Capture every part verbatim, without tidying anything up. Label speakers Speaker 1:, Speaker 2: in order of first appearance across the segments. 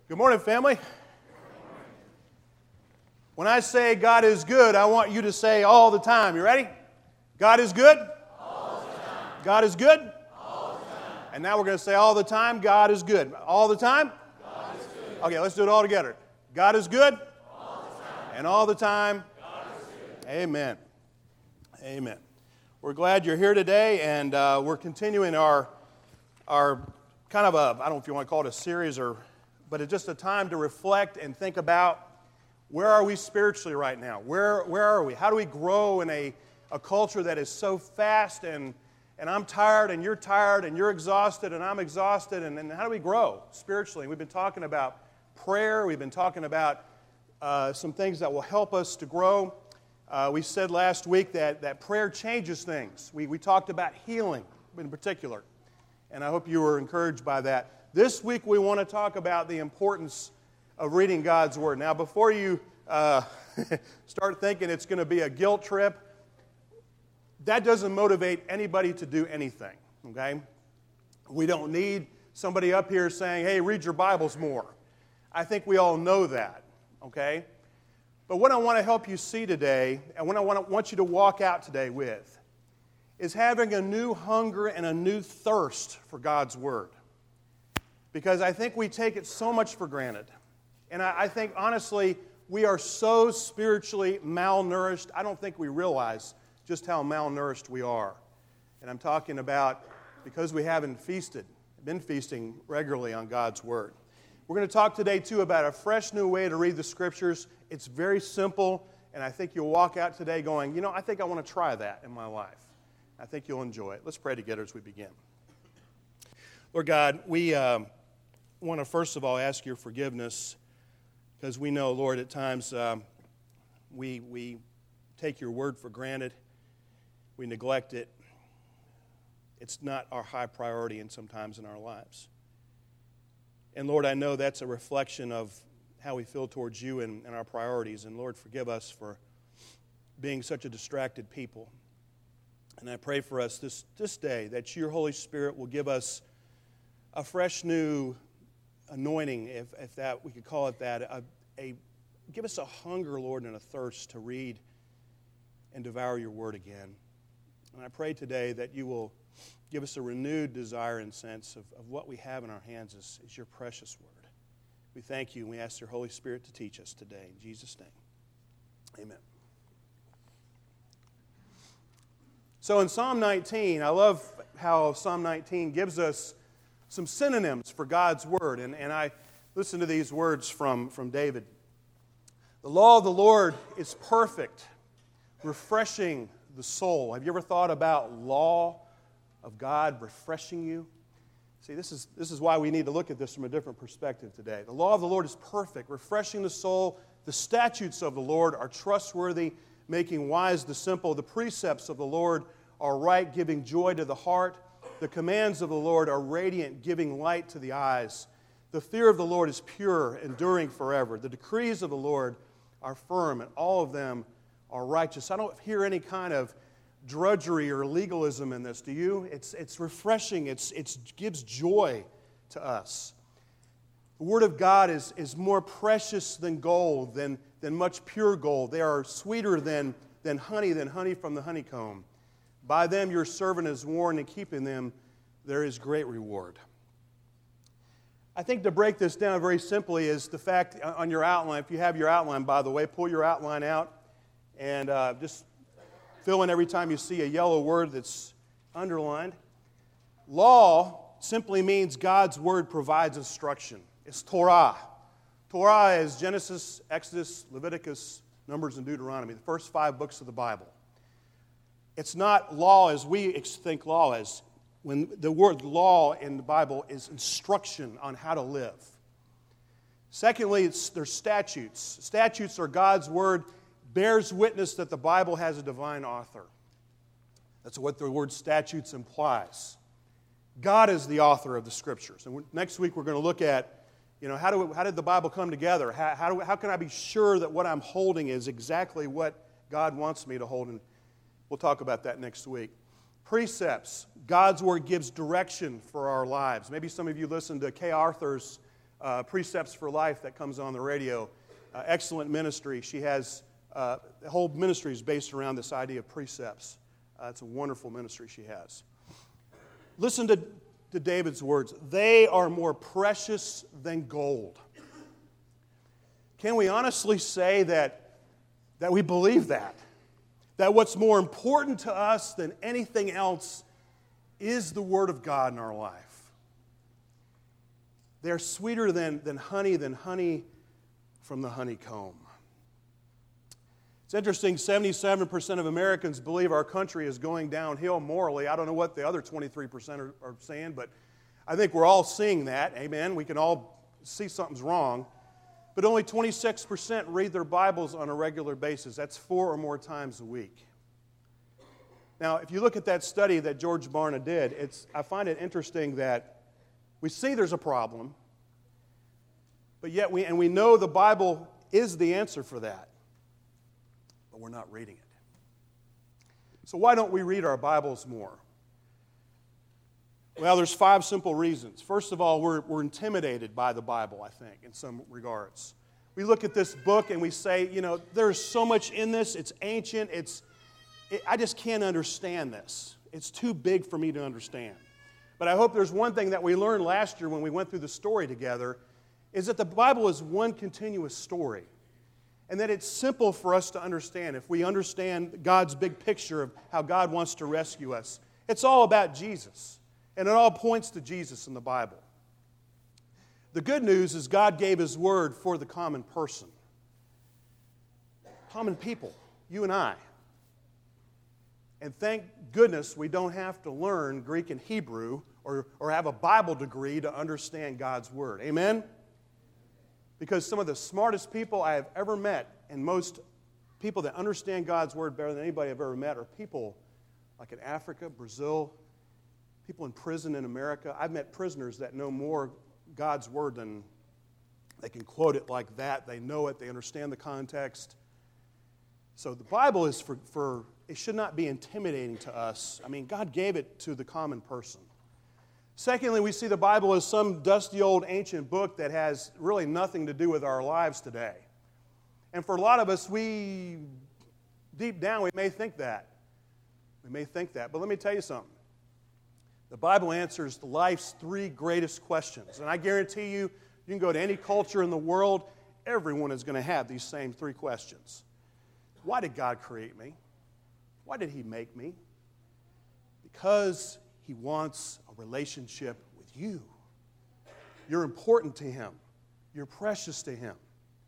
Speaker 1: Good morning, family. When I say God is good, I want you to say all the time. You ready? God is good?
Speaker 2: All the time.
Speaker 1: God is good?
Speaker 2: All the time.
Speaker 1: And now we're going to say all the time, God is good. All the time?
Speaker 2: God is good.
Speaker 1: Okay, let's do it all together. God is good?
Speaker 2: All the time.
Speaker 1: And all the time?
Speaker 2: God is good.
Speaker 1: Amen. Amen. We're glad you're here today, and uh, we're continuing our, our kind of a, I don't know if you want to call it a series, or, but it's just a time to reflect and think about where are we spiritually right now? Where, where are we? How do we grow in a, a culture that is so fast, and, and I'm tired, and you're tired, and you're exhausted, and I'm exhausted, and, and how do we grow spiritually? We've been talking about prayer. We've been talking about uh, some things that will help us to grow. Uh, we said last week that, that prayer changes things. We, we talked about healing in particular, and I hope you were encouraged by that. This week we want to talk about the importance of reading God's Word. Now, before you uh, start thinking it's going to be a guilt trip, that doesn't motivate anybody to do anything, okay? We don't need somebody up here saying, hey, read your Bibles more. I think we all know that, okay? But what I want to help you see today, and what I want, to, want you to walk out today with, is having a new hunger and a new thirst for God's Word. Because I think we take it so much for granted. And I, I think, honestly, we are so spiritually malnourished, I don't think we realize just how malnourished we are. And I'm talking about because we haven't feasted, been feasting regularly on God's Word. We're going to talk today, too, about a fresh new way to read the Scriptures. It's very simple, and I think you'll walk out today going, you know, I think I want to try that in my life. I think you'll enjoy it. Let's pray together as we begin. Lord God, we uh, want to first of all ask your forgiveness because we know, Lord, at times um, we, we take your word for granted. We neglect it. It's not our high priority and sometimes in our lives. And Lord, I know that's a reflection of how we feel towards you and, and our priorities. And Lord, forgive us for being such a distracted people. And I pray for us this, this day that your Holy Spirit will give us a fresh new anointing, if, if that we could call it that. A, a, give us a hunger, Lord, and a thirst to read and devour your word again. And I pray today that you will give us a renewed desire and sense of, of what we have in our hands is, is your precious word. We thank you and we ask your Holy Spirit to teach us today. In Jesus' name, amen. So in Psalm nineteen, I love how Psalm nineteen gives us some synonyms for God's word. And, and I listen to these words from, from David. The law of the Lord is perfect, refreshing the soul. Have you ever thought about law of God refreshing you? See, this is, this is why we need to look at this from a different perspective today. The law of the Lord is perfect, refreshing the soul. The statutes of the Lord are trustworthy, making wise the simple. The precepts of the Lord are right, giving joy to the heart. The commands of the Lord are radiant, giving light to the eyes. The fear of the Lord is pure, enduring forever. The decrees of the Lord are firm, and all of them are righteous. I don't hear any kind of drudgery or legalism in this, do you? It's, it's refreshing. It's, it gives joy to us. The Word of God is, is more precious than gold, than, than much pure gold. They are sweeter than, than honey, than honey from the honeycomb. By them your servant is warned, and keeping them there is great reward. I think to break this down very simply is the fact on your outline, if you have your outline, by the way, pull your outline out and uh, just fill in every time you see a yellow word that's underlined. Law simply means God's Word provides instruction. It's Torah. Torah is Genesis, Exodus, Leviticus, Numbers, and Deuteronomy, the first five books of the Bible. It's not law as we think law is. When the word law in the Bible is instruction on how to live. Secondly, it's their statutes. Statutes are God's Word, bears witness that the Bible has a divine author. That's what the word statutes implies. God is the author of the Scriptures. And next week we're going to look at, you know, how, do we, how did the Bible come together? How, how, do, how can I be sure that what I'm holding is exactly what God wants me to hold? And we'll talk about that next week. Precepts. God's Word gives direction for our lives. Maybe some of you listened to Kay Arthur's uh, Precepts for Life that comes on the radio. Uh, excellent ministry. She has, uh, the whole ministry is based around this idea of precepts. Uh, it's a wonderful ministry she has. Listen to, to David's words. They are more precious than gold. Can we honestly say that, that we believe that? That what's more important to us than anything else is the Word of God in our life. They're sweeter than, than honey, than honey from the honeycomb. It's interesting, seventy-seven percent of Americans believe our country is going downhill morally. I don't know what the other twenty-three percent are, are saying, but I think we're all seeing that. Amen. We can all see something's wrong. But only twenty-six percent read their Bibles on a regular basis. That's four or more times a week. Now, if you look at that study that George Barna did, it's, I find it interesting that we see there's a problem, but yet we, and we know the Bible is the answer for that, but we're not reading it. So why don't we read our Bibles more? Well, there's five simple reasons. First of all, we're, we're intimidated by the Bible, I think, in some regards. We look at this book and we say, you know, there's so much in this. It's ancient. It's, it, I just can't understand this. It's too big for me to understand. But I hope there's one thing that we learned last year when we went through the story together, is that the Bible is one continuous story. And that it's simple for us to understand. If we understand God's big picture of how God wants to rescue us, it's all about Jesus. And it all points to Jesus in the Bible. The good news is God gave His Word for the common person. Common people, you and I. And thank goodness we don't have to learn Greek and Hebrew or, or have a Bible degree to understand God's Word. Amen? Because some of the smartest people I have ever met, and most people that understand God's Word better than anybody I've ever met, are people like in Africa, Brazil, people in prison in America. I've met prisoners that know more God's Word than they can quote it like that. They know it. They understand the context. So the Bible is for, for, it should not be intimidating to us. I mean, God gave it to the common person. Secondly, we see the Bible as some dusty old ancient book that has really nothing to do with our lives today. And for a lot of us, we, deep down, we may think that. We may think that. But let me tell you something. The Bible answers life's three greatest questions. And I guarantee you, you can go to any culture in the world, everyone is going to have these same three questions. Why did God create me? Why did He make me? Because He wants a relationship with you. You're important to Him. You're precious to Him.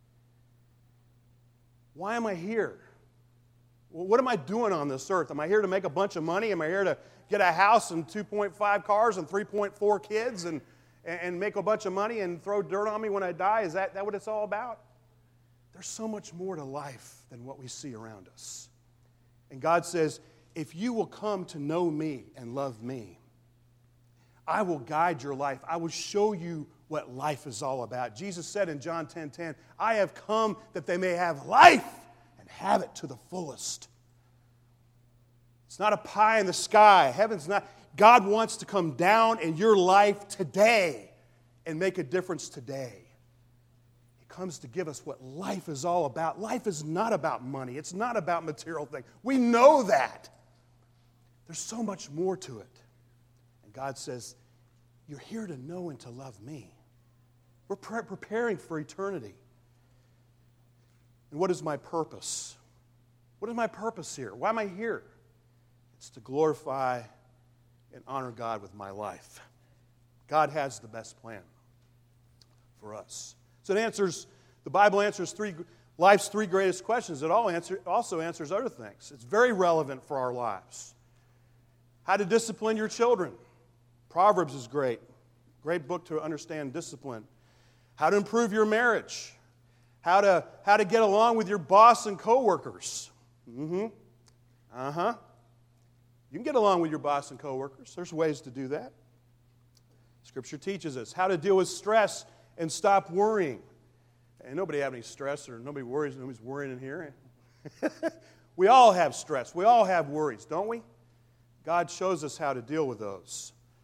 Speaker 1: Why am I here? Well, what am I doing on this earth? Am I here to make a bunch of money? Am I here to get a house and two point five cars and three point four kids and, and make a bunch of money and throw dirt on me when I die? Is that, that what it's all about? There's so much more to life than what we see around us. And God says, if you will come to know me and love me, I will guide your life. I will show you what life is all about. Jesus said in John ten ten, I have come that they may have life and have it to the fullest. It's not a pie in the sky. Heaven's not. God wants to come down in your life today and make a difference today. He comes to give us what life is all about. Life is not about money. It's not about material things. We know that. There's so much more to it. And God says, you're here to know and to love me. We're pre- preparing for eternity. And what is my purpose? What is my purpose here? Why am I here? It's to glorify and honor God with my life. God has the best plan for us. So it answers, the Bible answers three, life's three greatest questions. It all answer, also answers other things. It's very relevant for our lives. How to discipline your children. Proverbs is great. Great book to understand discipline. How to improve your marriage. How to, how to get along with your boss and coworkers. Mm-hmm. Uh-huh. You can get along with your boss and coworkers. There's ways to do that. Scripture teaches us how to deal with stress and stop worrying. And nobody have any stress or nobody worries. Nobody's worrying in here. We all have stress. We all have worries, don't we? God shows us how to deal with those.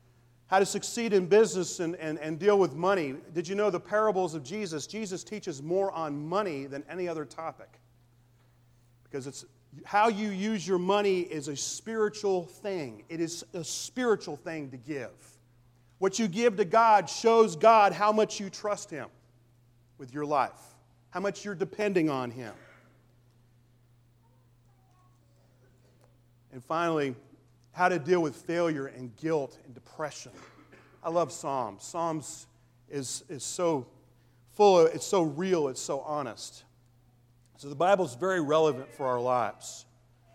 Speaker 1: how to succeed in business and, and, and deal with money. Did you know the parables of Jesus? Jesus teaches more on money than any other topic. Because it's how you use your money is a spiritual thing. It is a spiritual thing to give. What you give to God shows God how much you trust Him with your life, how much you're depending on Him. And finally, how to deal with failure and guilt and depression. I love Psalms. Psalms is, is so full of, it's so real, it's so honest. So the Bible is very relevant for our lives.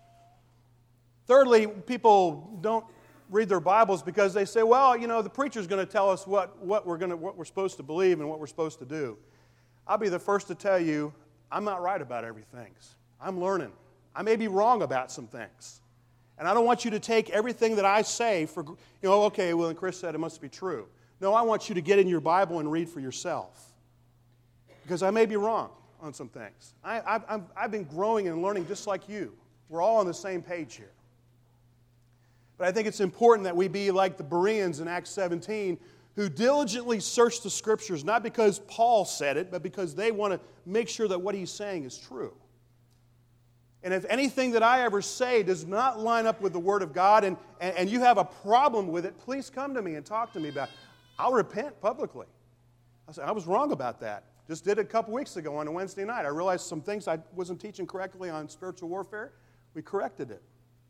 Speaker 1: Thirdly, people don't read their Bibles because they say, well, you know, the preacher's going to tell us what, what, we're gonna, what we're supposed to believe and what we're supposed to do. I'll be the first to tell you, I'm not right about everything. I'm learning. I may be wrong about some things. And I don't want you to take everything that I say for, you know, okay, well, and Chris said it must be true. No, I want you to get in your Bible and read for yourself. Because I may be wrong on some things. I, I've, I've been growing and learning just like you. We're all on the same page here. But I think it's important that we be like the Bereans in Acts seventeen who diligently search the Scriptures, not because Paul said it, but because they want to make sure that what he's saying is true. And if anything that I ever say does not line up with the Word of God and, and, and you have a problem with it, please come to me and talk to me about it. I'll repent publicly. I said, I was wrong about that. Just did it a couple weeks ago on a Wednesday night. I realized some things I wasn't teaching correctly on spiritual warfare. We corrected it.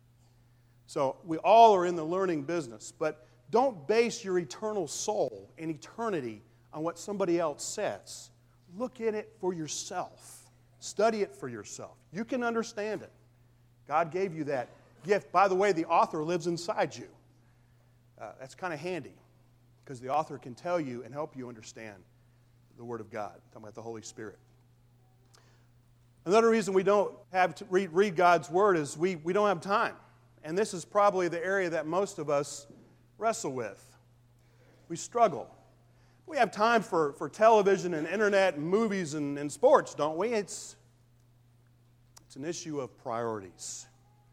Speaker 1: So we all are in the learning business. But don't base your eternal soul and eternity on what somebody else says. Look at it for yourself. Study it for yourself. You can understand it. God gave you that gift. By the way, the author lives inside you. Uh, that's kind of handy because the author can tell you and help you understand the Word of God. I'm talking about the Holy Spirit. Another reason we don't have to read, read God's Word is we, we don't have time. And this is probably the area that most of us wrestle with. We struggle. We have time for, for television and internet and movies and, and sports, don't we? It's, it's an issue of priorities.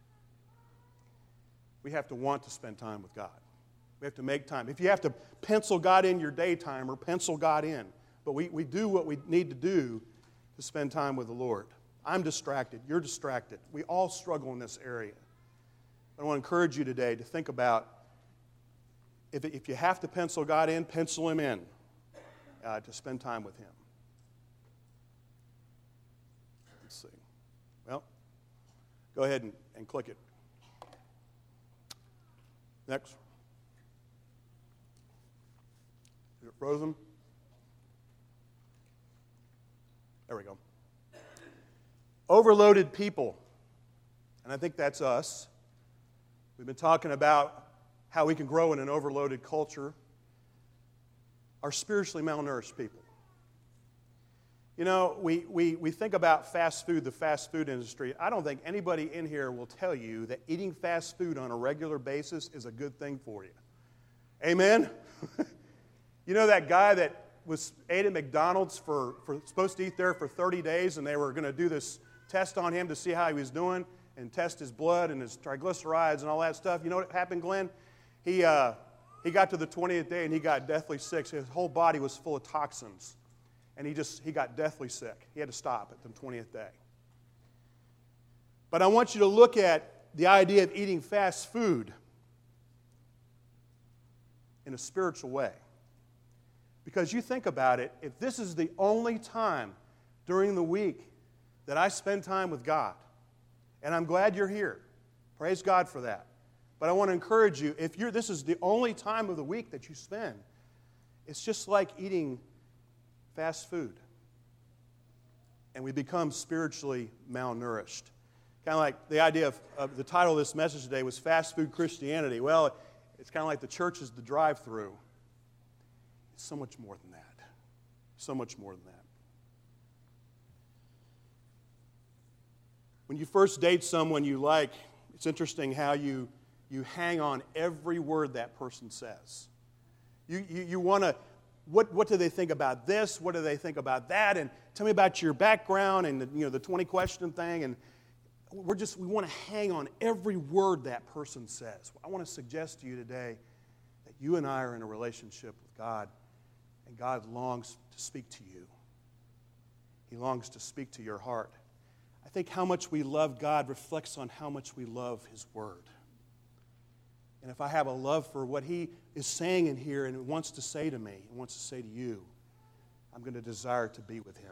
Speaker 1: We have to want to spend time with God. We have to make time. If you have to pencil God in your daytime or pencil God in, but we, we do what we need to do to spend time with the Lord. I'm distracted. You're distracted. We all struggle in this area. I want to encourage you today to think about if, if you have to pencil God in, pencil Him in uh, to spend time with Him. Let's see. Well, go ahead and, and click it. Next. Is it frozen? There we go. Overloaded people. And I think that's us. We've been talking about how we can grow in an overloaded culture. Are spiritually malnourished people. You know, we, we, we think about fast food, the fast food industry. I don't think anybody in here will tell you that eating fast food on a regular basis is a good thing for you. Amen? You know that guy that was ate at McDonald's for, for supposed to eat there for thirty days, and they were going to do this test on him to see how he was doing and test his blood and his triglycerides and all that stuff. You know what happened, Glenn? He, uh, he got to the twentieth day and he got deathly sick. His whole body was full of toxins. And he just he got deathly sick. He had to stop at the twentieth day. But I want you to look at the idea of eating fast food in a spiritual way. Because you think about it, if this is the only time during the week that I spend time with God, and I'm glad you're here. Praise God for that. But I want to encourage you, if you're this is the only time of the week that you spend, it's just like eating fast food. And we become spiritually malnourished. Kind of like the idea of, of the title of this message today was Fast Food Christianity. Well, it's kind of like the church is the drive-through. It's so much more than that. So much more than that. When you first date someone you like, it's interesting how you, you hang on every word that person says. You, you, you want to, what, what do they think about this? What do they think about that? And tell me about your background and the, you know, the twenty question thing. And we're just, we want to hang on every word that person says. I want to suggest to you today that You and I are in a relationship with God, and God longs to speak to you. He longs to speak to your heart. I think how much we love God reflects on how much we love His Word. And if I have a love for what He is saying in here and wants to say to me, and wants to say to you, I'm going to desire to be with Him.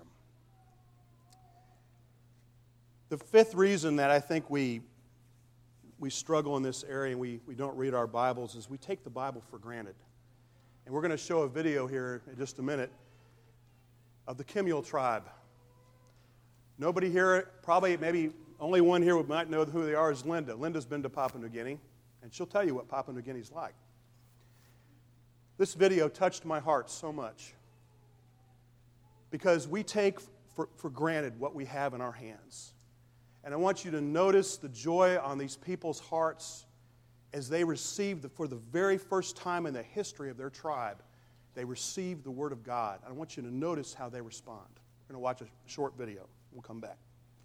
Speaker 1: The fifth reason that I think we we struggle in this area and we, we don't read our Bibles is we take the Bible for granted. And we're going to show a video here in just a minute of the Kemuel tribe. Nobody here, probably maybe only one here who might know who they are is Linda. Linda's been to Papua New Guinea, and she'll tell you what Papua New Guinea's like. This video touched my heart so much because we take for, for granted what we have in our hands. And I want you to notice the joy on these people's hearts as they received, the, for the very first time in the history of their tribe, they received the Word of God. I want you to notice how they respond. We're going to watch a short video. We'll come back.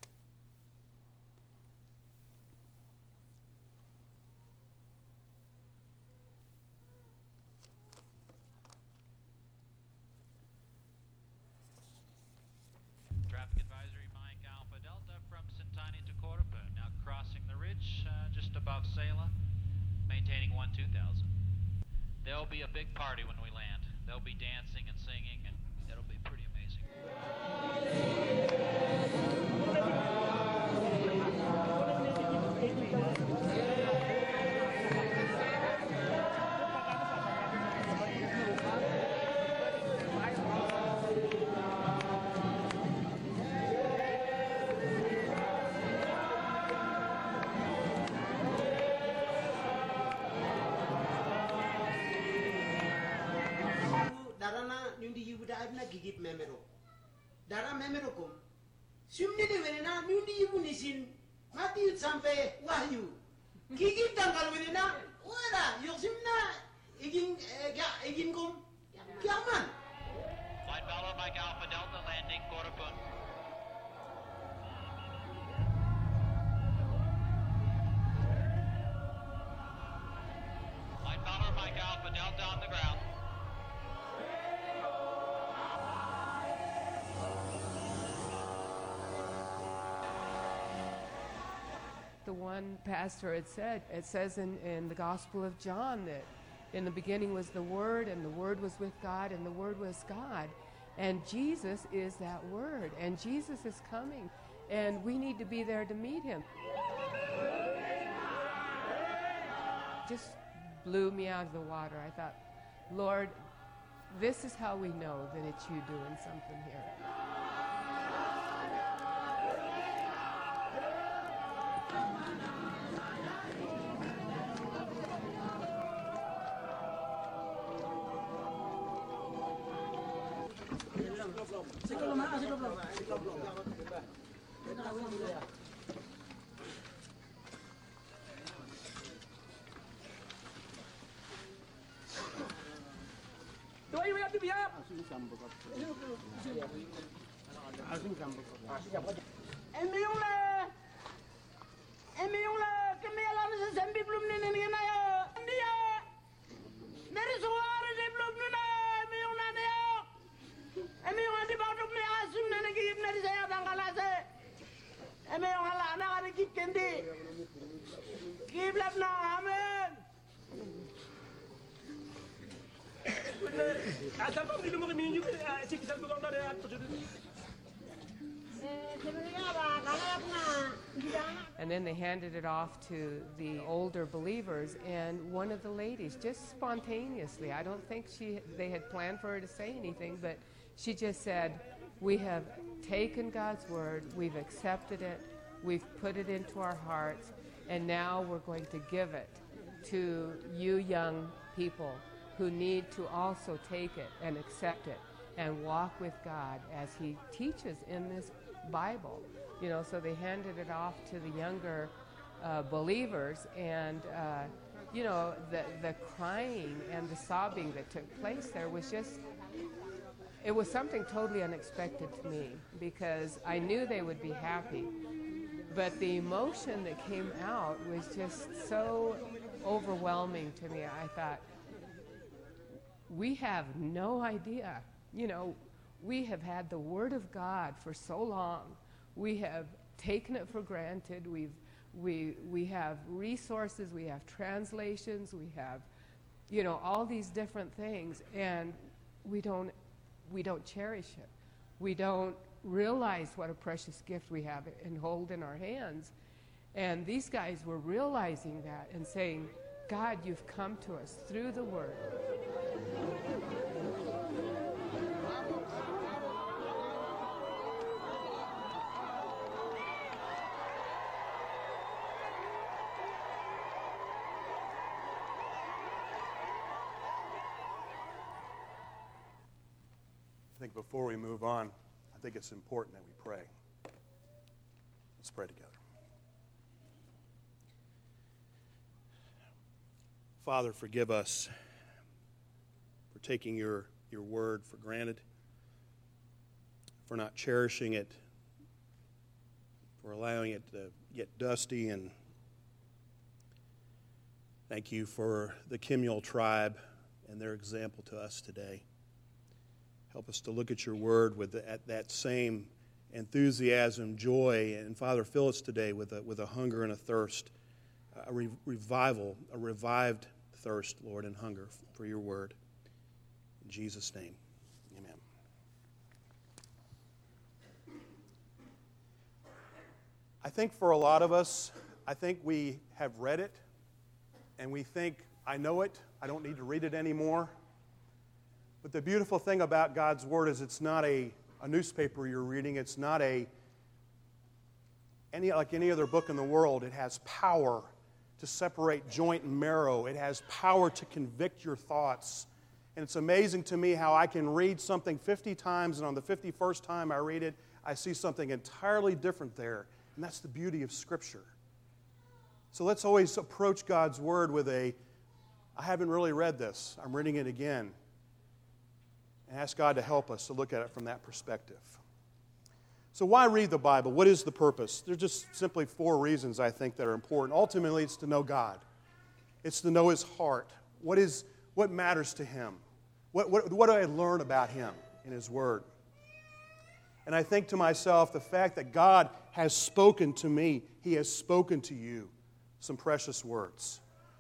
Speaker 3: Traffic advisory, Mike Alpha Delta from Sintani to Korapa. Now crossing the ridge uh, just above Sela, maintaining one two thousand. There'll be a big party when we land. There'll be dancing and singing, and it'll be pretty amazing.
Speaker 4: Gigit memero. Dara memero kum. Sumni de venena nyundi yunisin. Mati sampai wahyu. Gigit tanggal venena. Wala yosimna igin ga igin kum. Kiaman.
Speaker 3: Flight follow Mike Alpha Delta landing Korapa. Flight follow Mike Alpha Delta on the ground.
Speaker 5: The one pastor had said, it says in, in the Gospel of John that in the beginning was the Word, and the Word was with God, and the Word was God. And Jesus is that Word, and Jesus is coming, and we need to be there to meet Him. Just blew me out of the water. I thought, Lord, this is how we know that it's you doing something here. And then they handed it off to the older believers, and one of the ladies, just spontaneously, I don't think she they had planned for her to say anything, but she just said, we have taken God's word, we've accepted it, we've put it into our hearts, and now we're going to give it to you young people who need to also take it and accept it and walk with God as He teaches in this Bible. You know, so they handed it off to the younger uh, believers, and uh, you know, the the crying and the sobbing that took place there was just, it was something totally unexpected to me, because I knew they would be happy, but the emotion that came out was just so overwhelming to me. I thought, we have no idea. You know, we have had the Word of God for so long. We have taken it for granted. We've, we, we have resources, we have translations, we have, you know, all these different things, and we don't, we don't cherish it. We don't realize what a precious gift we have and hold in our hands. And these guys were realizing that and saying, God, you've come to us through the Word.
Speaker 1: I think before we move on, I think it's important that we pray. Let's pray together. Father, forgive us for taking your, your word for granted, for not cherishing it, for allowing it to get dusty. And thank you for the Kemuel tribe and their example to us today. Help us to look at your word with the, at that same enthusiasm, joy, and Father, fill us today with a, with a hunger and a thirst, a re- revival, a revived thirst, Lord, and hunger for your word. In Jesus' name, amen. I think for a lot of us, I think we have read it, and we think, I know it, I don't need to read it anymore. But the beautiful thing about God's Word is it's not a, a newspaper you're reading. It's not a any like any other book in the world. It has power to separate joint and marrow. It has power to convict your thoughts. And it's amazing to me how I can read something fifty times, and on the fifty-first time I read it, I see something entirely different there. And that's the beauty of Scripture. So let's always approach God's Word with a, I haven't really read this. I'm reading it again. And ask God to help us to look at it from that perspective. So why read the Bible? What is the purpose? There's just simply four reasons, I think, that are important. Ultimately, it's to know God. It's to know His heart. What is what matters to Him? What, what, what do I learn about Him in His Word? And I think to myself, the fact that God has spoken to me, He has spoken to you some precious words.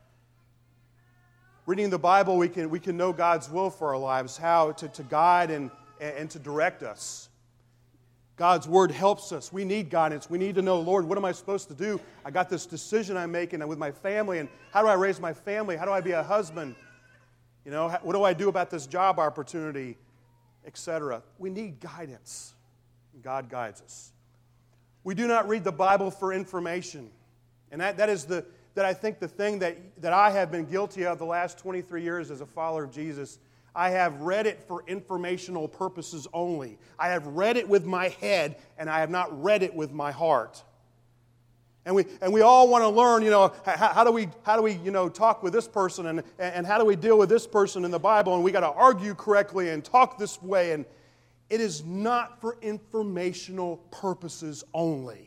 Speaker 1: Reading the Bible, we can, we can know God's will for our lives, how to, to guide and, and to direct us. God's Word helps us. We need guidance. We need to know, Lord, what am I supposed to do? I got this decision I'm making with my family, and how do I raise my family? How do I be a husband? You know, what do I do about this job opportunity, et cetera? We need guidance. God guides us. We do not read the Bible for information. And that, that is the... that I think the thing that, that I have been guilty of the last twenty-three years as a follower of Jesus, I have read it for informational purposes only. I have read it with my head, and I have not read it with my heart. And we and we all want to learn, you know, how, how do we how do we you know talk with this person, and and how do we deal with this person in the Bible, and we got to argue correctly and talk this way, and it is not for informational purposes only.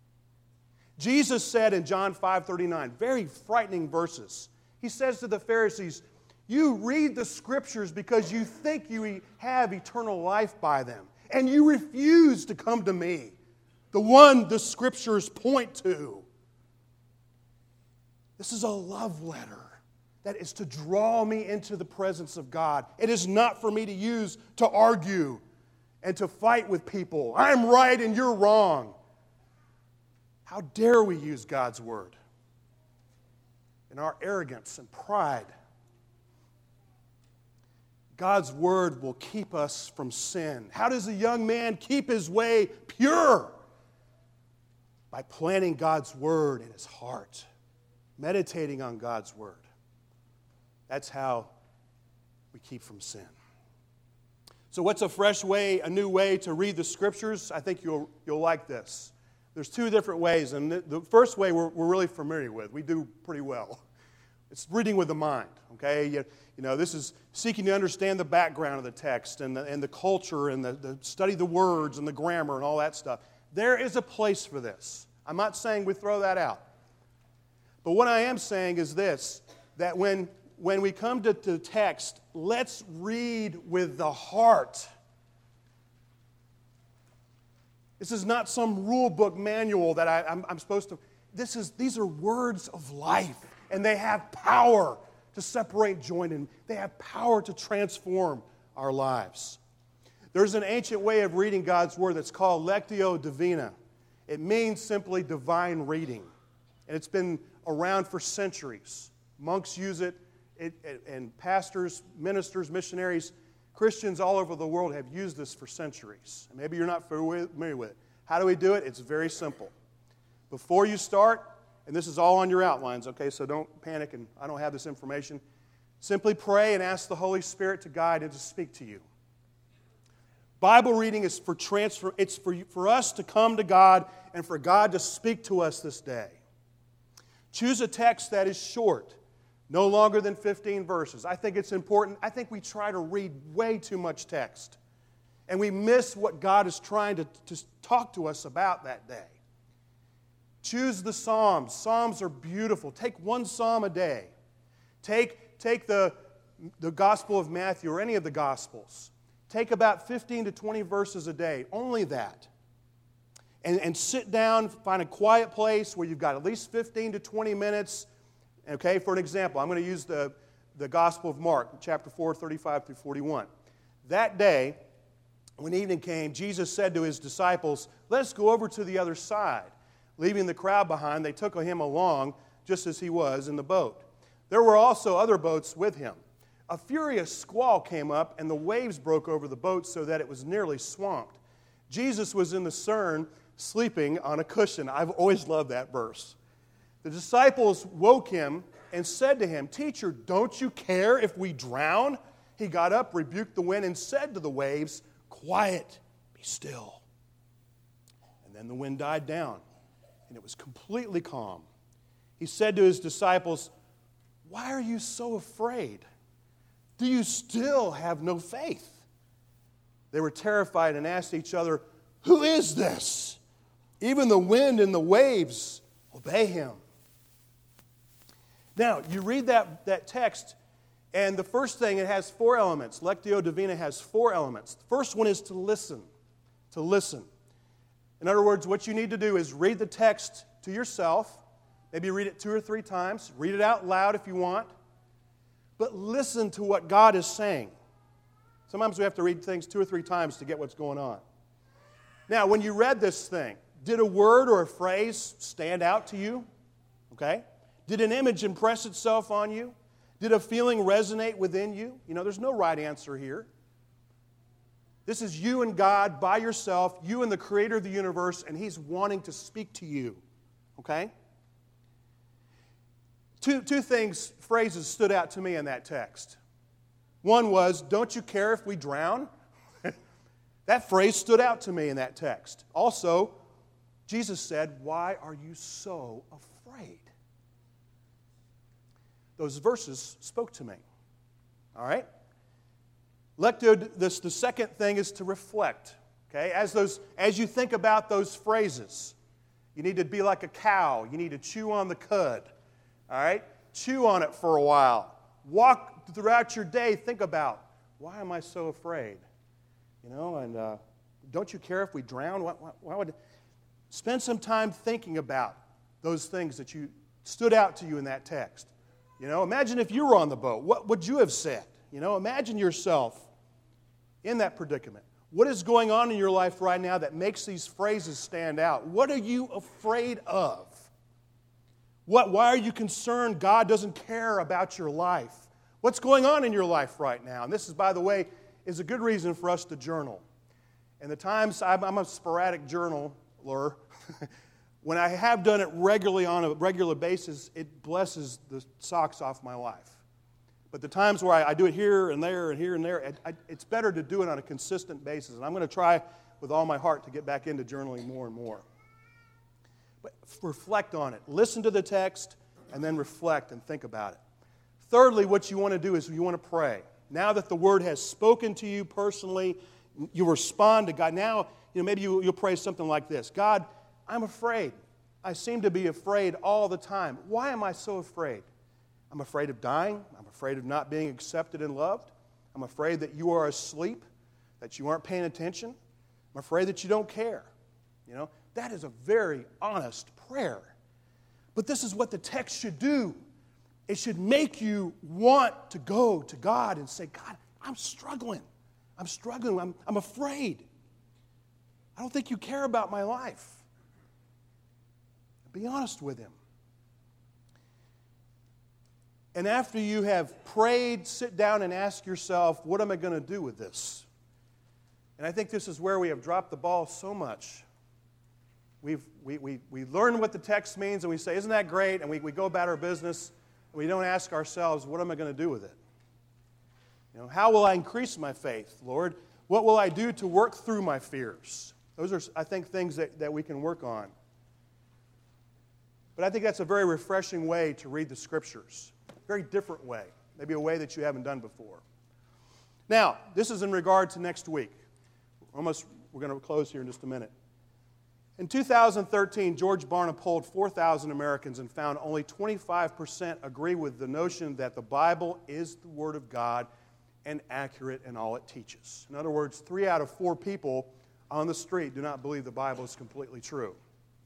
Speaker 1: Jesus said in John five thirty-nine, very frightening verses. He says to the Pharisees, you read the Scriptures because you think you have eternal life by them, and you refuse to come to me, the one the Scriptures point to. This is a love letter that is to draw me into the presence of God. It is not for me to use to argue and to fight with people. I'm right and you're wrong. How dare we use God's Word in our arrogance and pride? God's Word will keep us from sin. How does a young man keep his way pure? By planting God's Word in his heart, meditating on God's Word. That's how we keep from sin. So what's a fresh way, a new way to read the Scriptures? I think you'll, you'll like this. There's two different ways, and the, the first way we're, we're really familiar with. We do pretty well. It's reading with the mind, okay? You, you know, this is seeking to understand the background of the text and the, and the culture and the, the study the words and the grammar and all that stuff. There is a place for this. I'm not saying we throw that out. But what I am saying is this, that when when we come to the text, let's read with the heart. This is not some rule book manual that I, I'm, I'm supposed to. This is, these are words of life, and they have power to separate joint, and they have power to transform our lives. There's an ancient way of reading God's Word that's called Lectio Divina. It means simply divine reading, and it's been around for centuries. Monks use it, it, it and pastors, ministers, missionaries, Christians all over the world have used this for centuries. And maybe you're not familiar with it. How do we do it? It's very simple. Before you start, and this is all on your outlines, okay, so don't panic and I don't have this information. Simply pray and ask the Holy Spirit to guide and to speak to you. Bible reading is for transfer. It's for, for us to come to God and for God to speak to us this day. Choose a text that is short, no longer than fifteen verses. I think it's important. I think we try to read way too much text, and we miss what God is trying to, to talk to us about that day. Choose the Psalms. Psalms are beautiful. Take one psalm a day. Take, take the, the Gospel of Matthew or any of the Gospels. Take about fifteen to twenty verses a day, only that. And, and sit down, find a quiet place where you've got at least fifteen to twenty minutes. Okay, for an example, I'm going to use the, the Gospel of Mark, chapter four, thirty-five through forty-one. That day, when evening came, Jesus said to his disciples, "Let's go over to the other side." Leaving the crowd behind, they took him along just as he was in the boat. There were also other boats with him. A furious squall came up, and the waves broke over the boat so that it was nearly swamped. Jesus was in the stern, sleeping on a cushion. I've always loved that verse. The disciples woke him and said to him, "Teacher, don't you care if we drown?" He got up, rebuked the wind, and said to the waves, "Quiet, be still." And then the wind died down, and it was completely calm. He said to his disciples, "Why are you so afraid? Do you still have no faith?" They were terrified and asked each other, "Who is this? Even the wind and the waves obey him." Now, you read that, that text, and the first thing, it has four elements. Lectio Divina has four elements. The first one is to listen. To listen. In other words, what you need to do is read the text to yourself. Maybe read it two or three times. Read it out loud if you want. But listen to what God is saying. Sometimes we have to read things two or three times to get what's going on. Now, when you read this thing, did a word or a phrase stand out to you? Okay? Did an image impress itself on you? Did a feeling resonate within you? You know, there's no right answer here. This is you and God by yourself, you and the Creator of the universe, and He's wanting to speak to you. Okay? Two, two things, phrases stood out to me in that text. One was, "Don't you care if we drown?" That phrase stood out to me in that text. Also, Jesus said, "Why are you so afraid?" Those verses spoke to me. All right? Lectio, this, the second thing is to reflect. Okay? As, those, as you think about those phrases, you need to be like a cow. You need to chew on the cud. All right? Chew on it for a while. Walk throughout your day. Think about, why am I so afraid? You know, and uh, don't you care if we drown? Why, why, why would... Spend some time thinking about those things that you stood out to you in that text. You know, imagine if you were on the boat. What would you have said? You know, imagine yourself in that predicament. What is going on in your life right now that makes these phrases stand out? What are you afraid of? What, why are you concerned God doesn't care about your life? What's going on in your life right now? And this is, by the way, is a good reason for us to journal. And the times I'm, I'm a sporadic journaler, when I have done it regularly on a regular basis, it blesses the socks off my life. But the times where I, I do it here and there and here and there, it, I, it's better to do it on a consistent basis. And I'm going to try with all my heart to get back into journaling more and more. But reflect on it. Listen to the text and then reflect and think about it. Thirdly, what you want to do is you want to pray. Now that the Word has spoken to you personally, you respond to God. Now, you know, maybe you, you'll pray something like this. God, I'm afraid. I seem to be afraid all the time. Why am I so afraid? I'm afraid of dying. I'm afraid of not being accepted and loved. I'm afraid that you are asleep, that you aren't paying attention. I'm afraid that you don't care. You know, that is a very honest prayer. But this is what the text should do. It should make you want to go to God and say, God, I'm struggling. I'm struggling. I'm, I'm afraid. I don't think you care about my life. Be honest with Him. And after you have prayed, sit down and ask yourself, what am I going to do with this? And I think this is where we have dropped the ball so much. We've, we, we, we learn what the text means and we say, isn't that great? And we, we go about our business and we don't ask ourselves, what am I going to do with it? You know, how will I increase my faith, Lord? What will I do to work through my fears? Those are, I think, things that, that we can work on. But I think that's a very refreshing way to read the Scriptures. A very different way. Maybe a way that you haven't done before. Now, this is in regard to next week. Almost, we're going to close here in just a minute. In two thousand thirteen, George Barna polled four thousand Americans and found only twenty-five percent agree with the notion that the Bible is the Word of God and accurate in all it teaches. In other words, three out of four people on the street do not believe the Bible is completely true.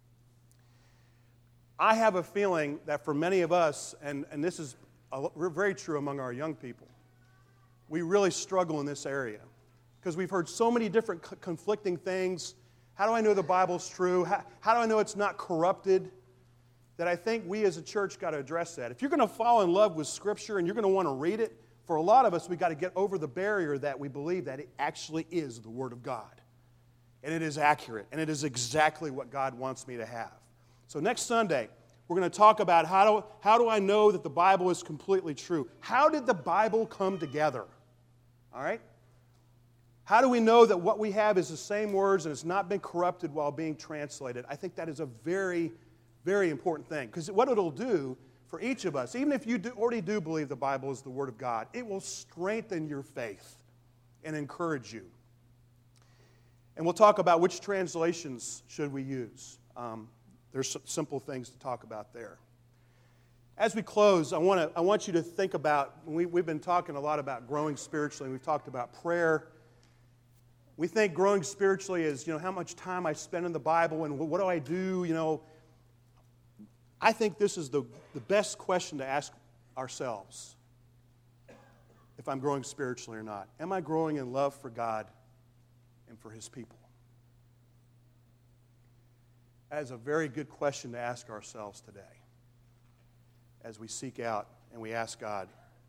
Speaker 1: I have a feeling that for many of us, and, and this is a, very true among our young people, we really struggle in this area because we've heard so many different c- conflicting things. How do I know the Bible's true? How, how do I know it's not corrupted? That I think we as a church got to address that. If you're going to fall in love with Scripture and you're going to want to read it, for a lot of us, we've got to get over the barrier that we believe that it actually is the Word of God. And it is accurate. And it is exactly what God wants me to have. So next Sunday, we're going to talk about how do, how do I know that the Bible is completely true? How did the Bible come together? All right? How do we know that what we have is the same words and it's not been corrupted while being translated? I think that is a very, very important thing. Because what it'll do for each of us, even if you do, already do believe the Bible is the Word of God, it will strengthen your faith and encourage you. And we'll talk about which translations should we use. Um, there's some simple things to talk about there. As we close, I want to I want you to think about, we, we've been talking a lot about growing spiritually. We've talked about prayer. We think growing spiritually is, you know, how much time I spend in the Bible and what do I do, you know. I think this is the, the best question to ask ourselves if I'm growing spiritually or not. Am I growing in love for God and for His people? That is a very good question to ask ourselves today as we seek out and we ask God.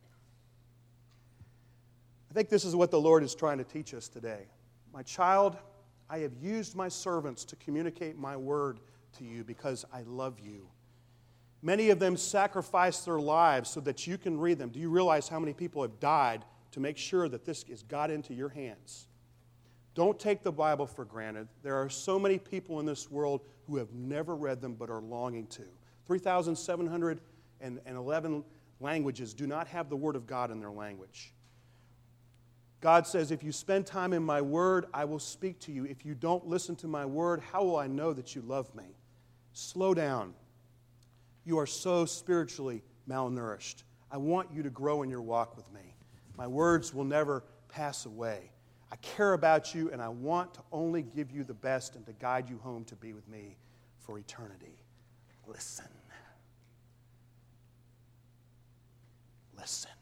Speaker 1: I think this is what the Lord is trying to teach us today. My child, I have used my servants to communicate my word to you because I love you. Many of them sacrificed their lives so that you can read them. Do you realize how many people have died to make sure that this is got into your hands? Don't take the Bible for granted. There are so many people in this world who have never read them but are longing to. three thousand seven hundred eleven languages do not have the Word of God in their language. God says, if you spend time in my word, I will speak to you. If you don't listen to my word, how will I know that you love me? Slow down. You are so spiritually malnourished. I want you to grow in your walk with me. My words will never pass away. I care about you, and I want to only give you the best and to guide you home to be with me for eternity. Listen. Listen.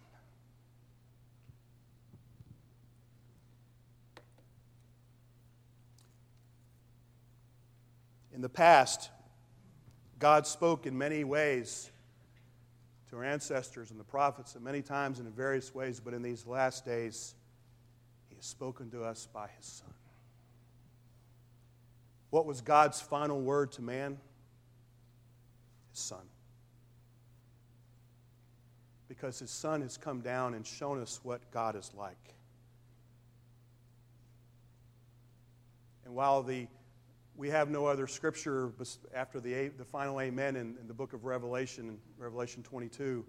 Speaker 1: In the past, God spoke in many ways to our ancestors and the prophets, and many times and in various ways, but in these last days, He has spoken to us by His Son. What was God's final word to man? His Son. Because His Son has come down and shown us what God is like. And while the we have no other scripture after the, the final amen in, in the book of Revelation, in Revelation twenty-two,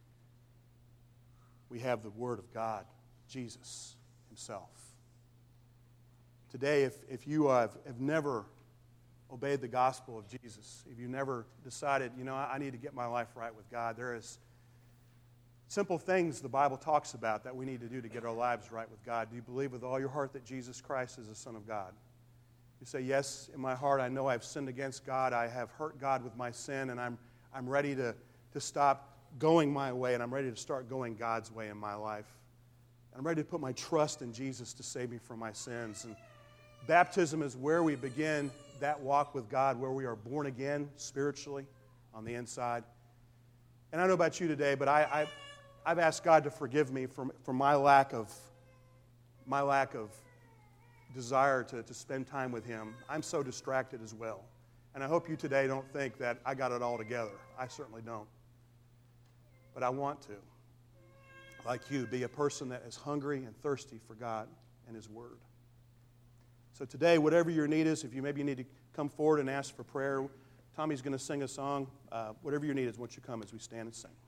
Speaker 1: we have the Word of God, Jesus Himself. Today, if, if you have, have never obeyed the gospel of Jesus, if you never decided, you know, I, I need to get my life right with God, there is simple things the Bible talks about that we need to do to get our lives right with God. Do you believe with all your heart that Jesus Christ is the Son of God? You say, yes, in my heart I know I've sinned against God. I have hurt God with my sin, and I'm, I'm ready to, to stop going my way, and I'm ready to start going God's way in my life. I'm ready to put my trust in Jesus to save me from my sins. And baptism is where we begin that walk with God, where we are born again spiritually on the inside. And I don't know about you today, but I, I, I've asked God to forgive me for, for my lack of my lack of desire to, to spend time with Him. I'm so distracted as well. And I hope you today don't think that I got it all together. I certainly don't. But I want to, like you, be a person that is hungry and thirsty for God and His Word. So today, whatever your need is, if you maybe need to come forward and ask for prayer, Tommy's going to sing a song. Uh, whatever your need is, once you come as we stand and sing.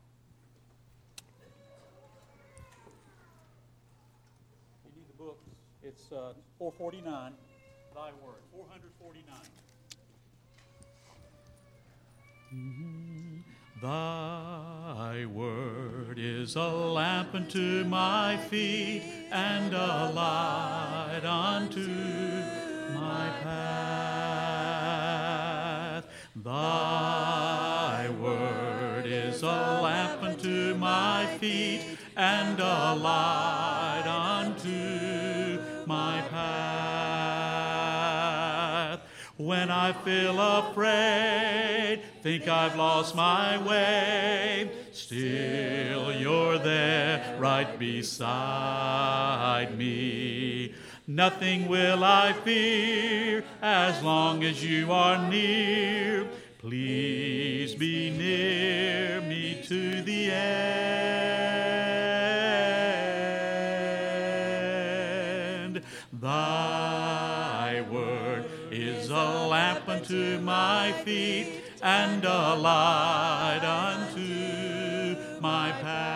Speaker 6: You need the book. It's uh, four forty-nine, Thy Word, four forty-nine. Thy word is a lamp unto my feet and a light unto my path. Thy word is a lamp unto my feet and a light unto my path. When I feel afraid, think I've lost my way, still you're there right beside me. Nothing will I fear as long as you are near. Please be near me to the end. Thy word is a lamp unto my feet and a light unto my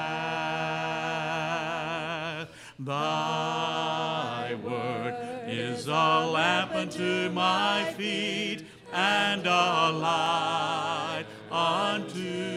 Speaker 6: path. Thy word is a lamp unto my feet and a light unto